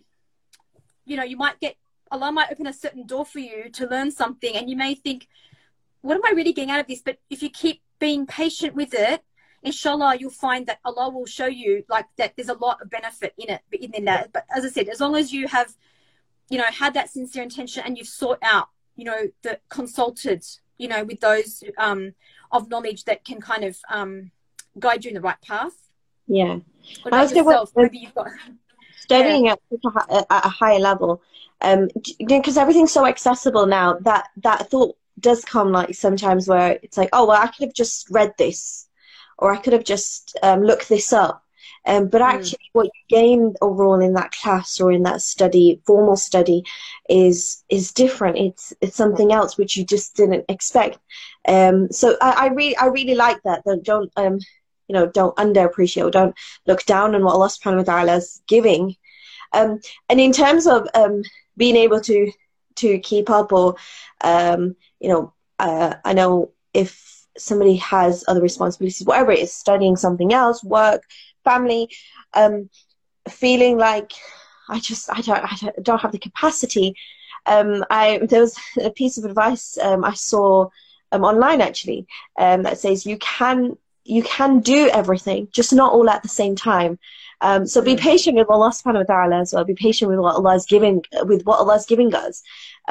you know, you might get, Allah might open a certain door for you to learn something, and you may think, what am I really getting out of this? But if you keep being patient with it, inshallah, you'll find that Allah will show you, like, that there's a lot of benefit in it, in that. But as I said, as long as you have, you know, had that sincere intention, and you've sought out, you know, consulted, you know, with those of knowledge that can kind of guide you in the right path. Yeah. What about yourself? Maybe you've got studying at a higher level, because everything's so accessible now, that thought does come, like, sometimes where it's like, oh, well, I could have just read this, or I could have just looked this up. But actually what you gain overall in that class or in that study, formal study, is different. It's something else which you just didn't expect. So I really like that. Don't you know, don't underappreciate or don't look down on what Allah subhanahu wa ta'ala is giving. And in terms of being able to keep up, or you know, I know if somebody has other responsibilities, whatever it is, studying something else, work, family, feeling like I don't have the capacity. There was a piece of advice I saw online, actually, that says you can do everything, just not all at the same time. So be patient with Allah subhanahu wa ta'ala as well. Be patient with what Allah is giving, us.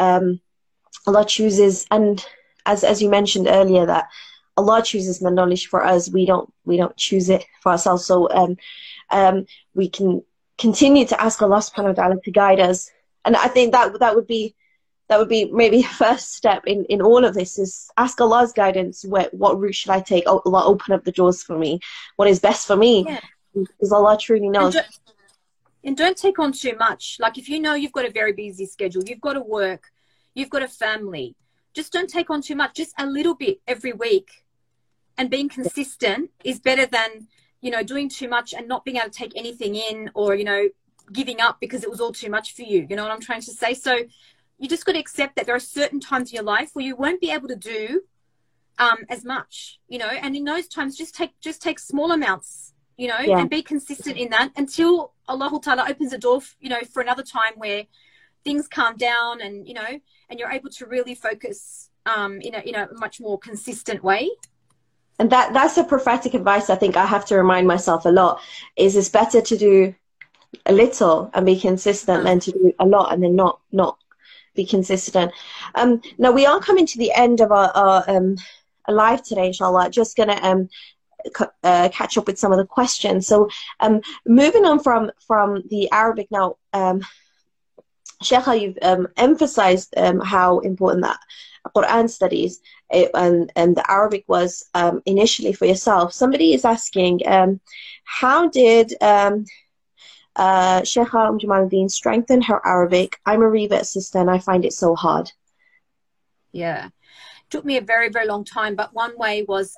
Allah chooses, and as you mentioned earlier, that Allah chooses the knowledge for us. We don't choose it for ourselves. So we can continue to ask Allah subhanahu wa ta'ala to guide us. And I think that would be maybe a first step in all of this, is ask Allah's guidance. What route should I take? Oh, Allah, open up the doors for me. What is best for me? Yeah. Because Allah truly knows. And don't take on too much. Like, if you know you've got a very busy schedule, you've got to work, you've got a family, just don't take on too much. Just a little bit every week. And being consistent is better than, you know, doing too much and not being able to take anything in, or, you know, giving up because it was all too much for you. You know what I'm trying to say? So you just got to accept that there are certain times in your life where you won't be able to do as much, you know, and in those times just take small amounts, you know, and be consistent in that until Allah Ta'ala opens the door, you know, for another time where things calm down, and, you know, and you're able to really focus in a much more consistent way. And that's a prophetic advice I think I have to remind myself a lot, is it's better to do a little and be consistent than to do a lot and then not be consistent. Now we are coming to the end of our live today, inshallah. Just gonna catch up with some of the questions. So moving on from the Arabic now, Sheikha, you've emphasized how important that Quran studies and the Arabic was initially for yourself. Somebody is asking, how did Sheikha Jamaluddin strengthen her Arabic? I'm a revet sister and I find it so hard. Yeah, it took me a very, very long time. But one way was,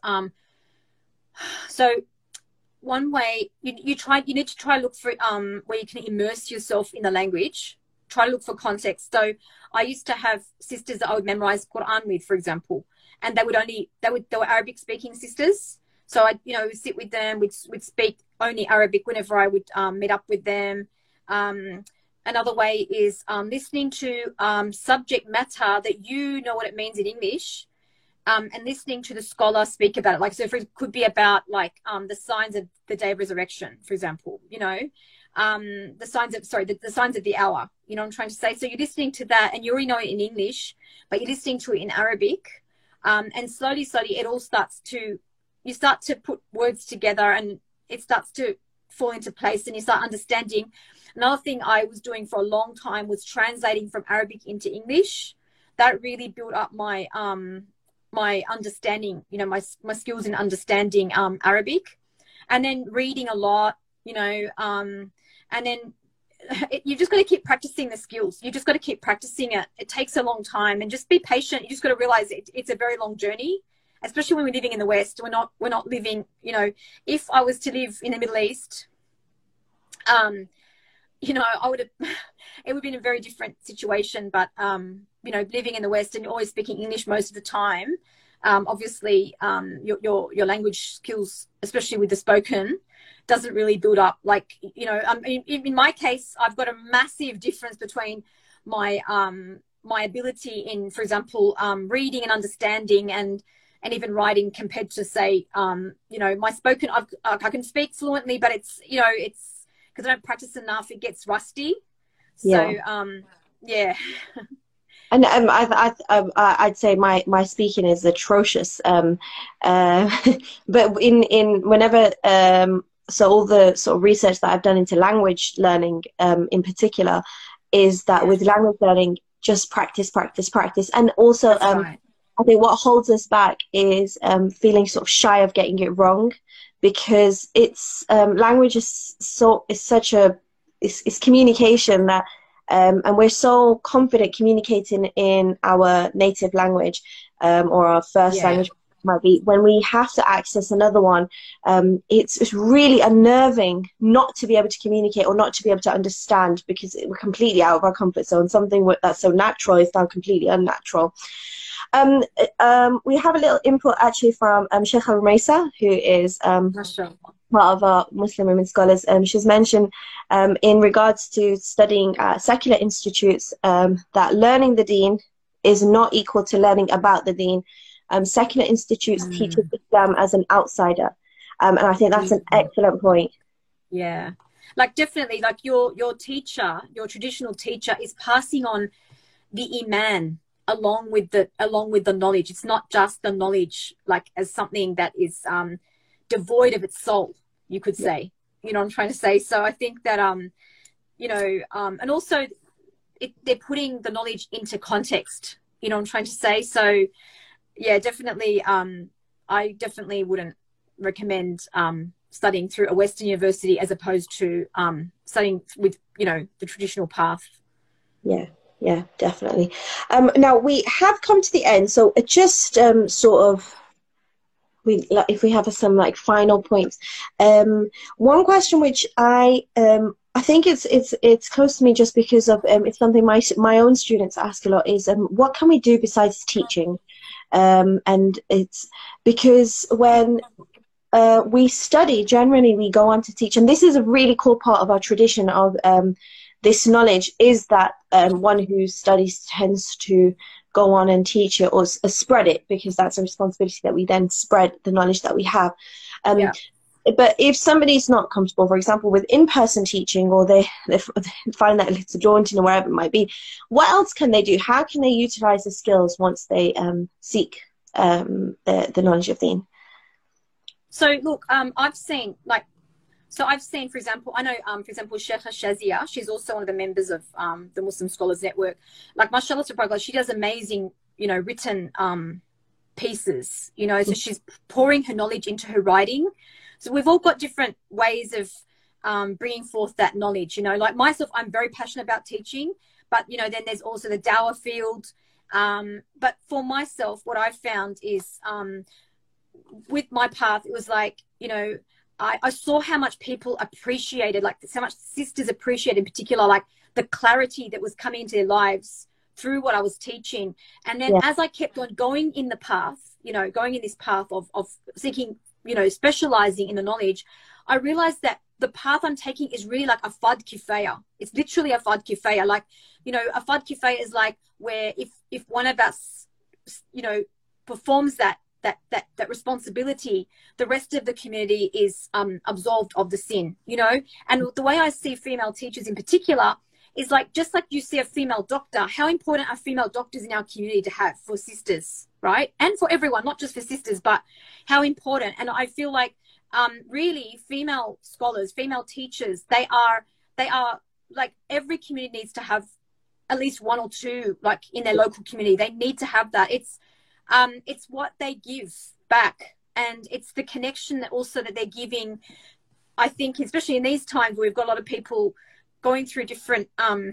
so one way you need to try look for where you can immerse yourself in the language. Try to look for context. So I used to have sisters that I would memorize Quran with, for example, and they were Arabic speaking sisters. So I, sit with them, we'd speak only Arabic whenever I would meet up with them. Another way is listening to subject matter that you know what it means in English, and listening to the scholar speak about it. Like, so it could be about like the signs of the day of resurrection, for example, the signs of the hour, you know what I'm trying to say? So you're listening to that and you already know it in English, but you're listening to it in Arabic. And slowly it all you start to put words together and it starts to fall into place and you start understanding. Another thing I was doing for a long time was translating from Arabic into English. That really built up my my understanding, my skills in understanding Arabic. And then reading a lot, and then you've just got to keep practicing the skills. You just got to keep practicing it. It takes a long time, and just be patient. You just got to realize it's a very long journey, especially when we're living in the West. We're not living, if I was to live in the Middle East, I would have, it would have been a very different situation. But, living in the West and always speaking English most of the time, obviously your language skills, especially with the spoken, doesn't really build up. Like, in my case, I've got a massive difference between my my ability in, for example, reading and understanding and even writing compared to, say, my spoken. I can speak fluently, but it's because I don't practice enough, it gets rusty. So yeah. And I'd say my speaking is atrocious. But in whenever so all the sort of research that I've done into language learning, in particular, is that with language learning, just practice, and also right. I think what holds us back is feeling sort of shy of getting it wrong, because it's language is it's communication that. And we're so confident communicating in our native language or our first language might be, when we have to access another one, it's really unnerving not to be able to communicate or not to be able to understand, because we're completely out of our comfort zone. Something that's so natural is now completely unnatural. We have a little input actually from Sheikha Rumaisa, who is part of our Muslim women scholars. She's mentioned in regards to studying at secular institutes that learning the deen is not equal to learning about the deen. Secular institutes teach Islam as an outsider, and I think that's an excellent point. Yeah, like definitely, like your teacher, your traditional teacher, is passing on the iman along with the knowledge. It's not just the knowledge like as something that is devoid of its soul, you could say. You know what I'm trying to say? So I think that and also they're putting the knowledge into context. You know what I'm trying to say? So yeah, definitely. I definitely wouldn't recommend studying through a Western university as opposed to studying with the traditional path. Yeah, definitely. Now we have come to the end, so just sort of, if we have some like final points. One question which I think it's close to me just because of it's something my own students ask a lot is what can we do besides teaching? And it's because when we study, generally we go on to teach, and this is a really cool part of our tradition of this knowledge, is that one who studies tends to go on and teach it or spread it, because that's a responsibility that we then spread the knowledge that we have. but if somebody's not comfortable, for example, with in-person teaching, or they find that a little daunting or wherever it might be, what else can they do? How can they utilize the skills once they seek the knowledge of Deen? So look, I've seen, for example, I know, for example, Sheikha Shazia, she's also one of the members of the Muslim Scholars Network. Like, mashallah, subhanallah, she does amazing, written pieces, so she's pouring her knowledge into her writing. So we've all got different ways of bringing forth that knowledge, like myself, I'm very passionate about teaching, but, then there's also the dawah field. But for myself, what I've found is with my path, it was like, I saw how much people appreciated, like so much sisters appreciated in particular, like the clarity that was coming into their lives through what I was teaching. And then as I kept on going in the path, going in this path of seeking, specializing in the knowledge, I realized that the path I'm taking is really like a fard kifaya. It's literally a fard kifaya. Like, a fard kifaya is like where if one of us, performs that responsibility, the rest of the community is absolved of the sin, And the way I see female teachers in particular is like, just like you see a female doctor, how important are female doctors in our community to have for sisters, right? And for everyone, not just for sisters, but how important. And I feel like really female scholars, female teachers, they are like, every community needs to have at least one or two, like in their local community. They need to have that. It's what they give back, and it's the connection that also that they're giving. I think, especially in these times where we've got a lot of people going through different,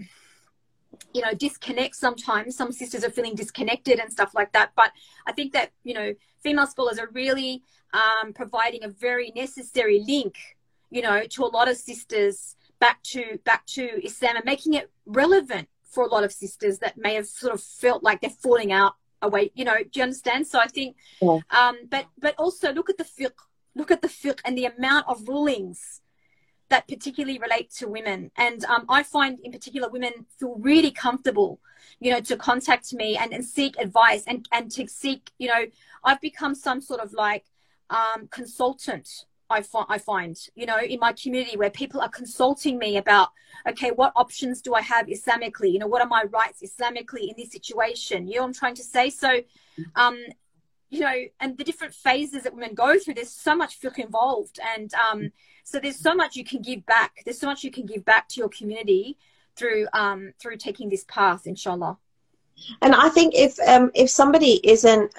disconnect sometimes. Some sisters are feeling disconnected and stuff like that. But I think that, female scholars are really providing a very necessary link, to a lot of sisters back to Islam, and making it relevant for a lot of sisters that may have sort of felt like they're falling out away, do you understand? So I think, but also look at the fiqh and the amount of rulings that particularly relate to women. And I find in particular women feel really comfortable, to contact me and seek advice and to seek, I've become some sort of like consultant. I find, in my community, where people are consulting me about, okay, what options do I have Islamically? What are my rights Islamically in this situation? You know what I'm trying to say? So, and the different phases that women go through, there's so much fiqh involved. And so there's so much you can give back. There's so much you can give back to your community through taking this path, inshallah. And I think if somebody isn't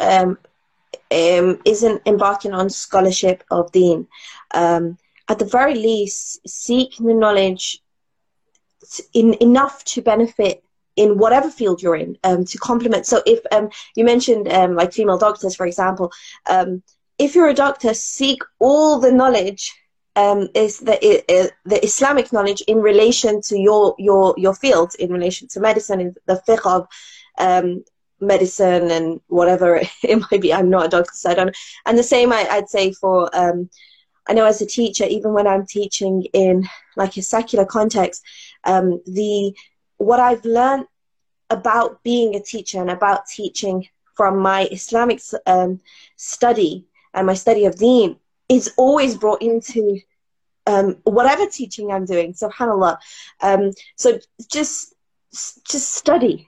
embarking on scholarship of Deen, at the very least seek the knowledge enough to benefit in whatever field you're in, to complement. So if you mentioned like female doctors, for example, if you're a doctor, seek all the knowledge, is the Islamic knowledge in relation to your field, in relation to medicine, in the fiqh of medicine and whatever it might be. I'm not a doctor, so I don't know. And the same I'd say for I know as a teacher, even when I'm teaching in like a secular context, what I've learned about being a teacher and about teaching from my Islamic study and my study of Deen is always brought into whatever teaching I'm doing, subhanAllah. So just study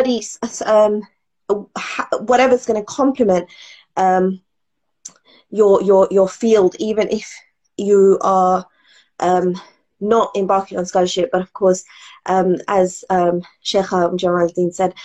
whatever's going to complement your field, even if you are not embarking on scholarship. But of course, as Sheikha Jamaluddin said,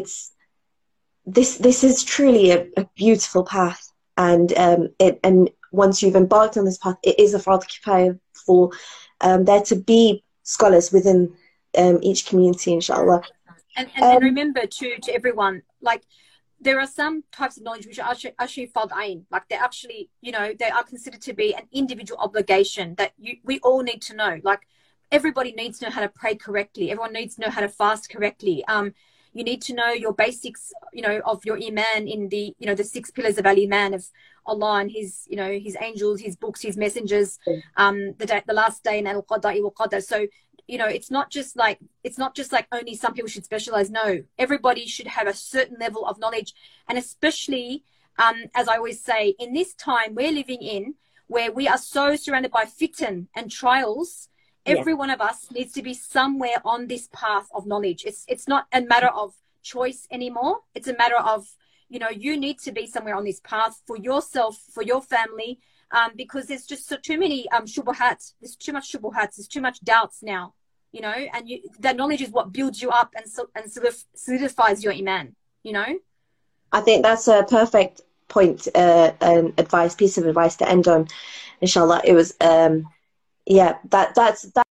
this is truly a beautiful path, and once you've embarked on this path, it is a fard kifaya for there to be scholars within each community, inshallah. And remember to everyone, like, there are some types of knowledge which are actually fard ayn, like they're actually, they are considered to be an individual obligation that we all need to know. Like, everybody needs to know how to pray correctly. Everyone needs to know how to fast correctly. You need to know your basics, of your iman in the, the 6 pillars of al-iman, of Allah and his, his angels, his books, his messengers, the last day, and al-qada'i wa qadar. So, it's not just like only some people should specialize. No, everybody should have a certain level of knowledge. And especially, as I always say, in this time we're living in, where we are so surrounded by fitan and trials. Every one of us needs to be somewhere on this path of knowledge. It's not a matter of choice anymore. It's a matter of, you know, you need to be somewhere on this path for yourself, for your family, because there's just too many shubuhat. There's too much shubuhat. There's too much doubts now, you know, and that knowledge is what builds you up and solidifies your iman, you know. I think that's a perfect point, an piece of advice to end on. Inshallah, it was, that's